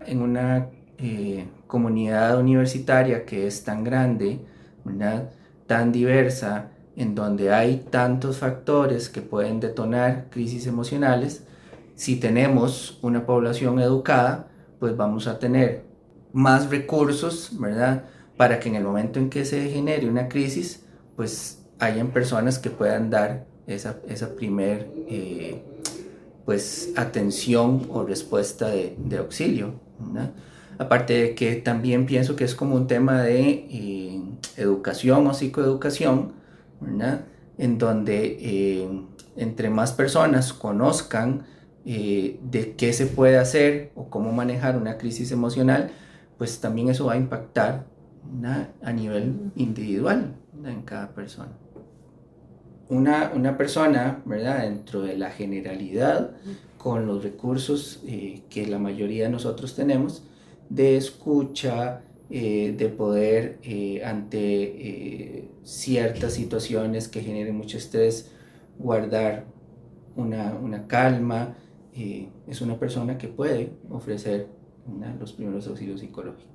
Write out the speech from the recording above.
En una comunidad universitaria que es tan grande, ¿verdad?, tan diversa, en donde hay tantos factores que pueden detonar crisis emocionales, si tenemos una población educada, pues vamos a tener más recursos, ¿verdad?, para que en el momento en que se genere una crisis, pues hayan personas que puedan dar esa primer pues atención o respuesta de auxilio, ¿verdad? Aparte de que también pienso que es como un tema de educación o psicoeducación, ¿verdad?, en donde entre más personas conozcan de qué se puede hacer o cómo manejar una crisis emocional, pues también eso va a impactar, ¿verdad?, a nivel individual, ¿verdad?, en cada persona. Una persona, ¿verdad?, dentro de la generalidad, con los recursos que la mayoría de nosotros tenemos, de escucha, de poder ante ciertas situaciones que generen mucho estrés, guardar una calma, es una persona que puede ofrecer, ¿verdad?, los primeros auxilios psicológicos.